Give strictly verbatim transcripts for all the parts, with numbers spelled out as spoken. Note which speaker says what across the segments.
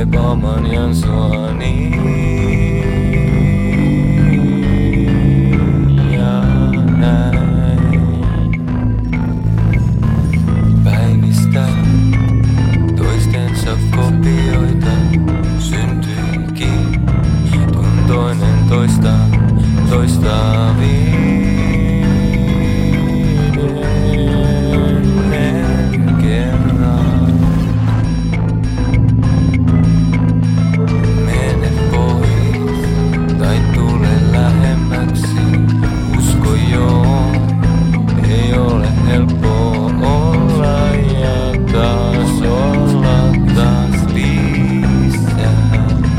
Speaker 1: kaipaamaan sua niin. Ja näin päivistä toistensa kopioita syntyikin, kun toinen toista toista viidennen kerran. Mene pois tai tule lähemmäksi, usko joo, ei ole helppoa olla ja taas olla taas lisää.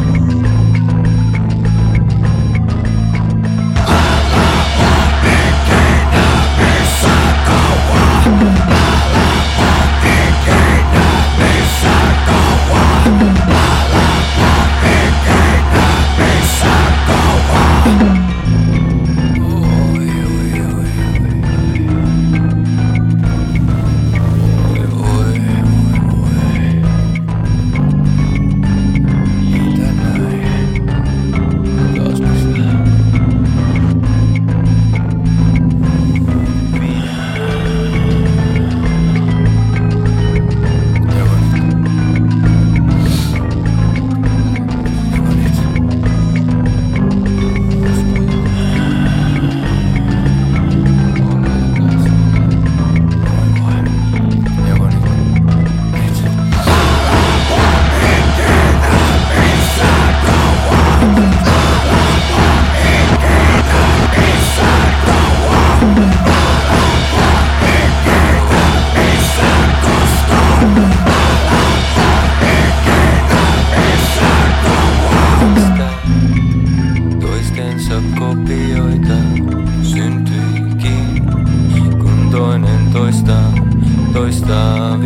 Speaker 1: Kopioita syntyikin, kun toinen toista toista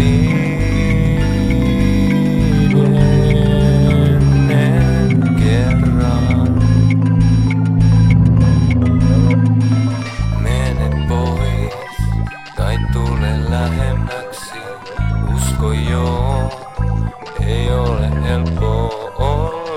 Speaker 1: viidennen kerran. Mene pois tai tule lähemmäksi, usko joo, ei ole helppoa olla.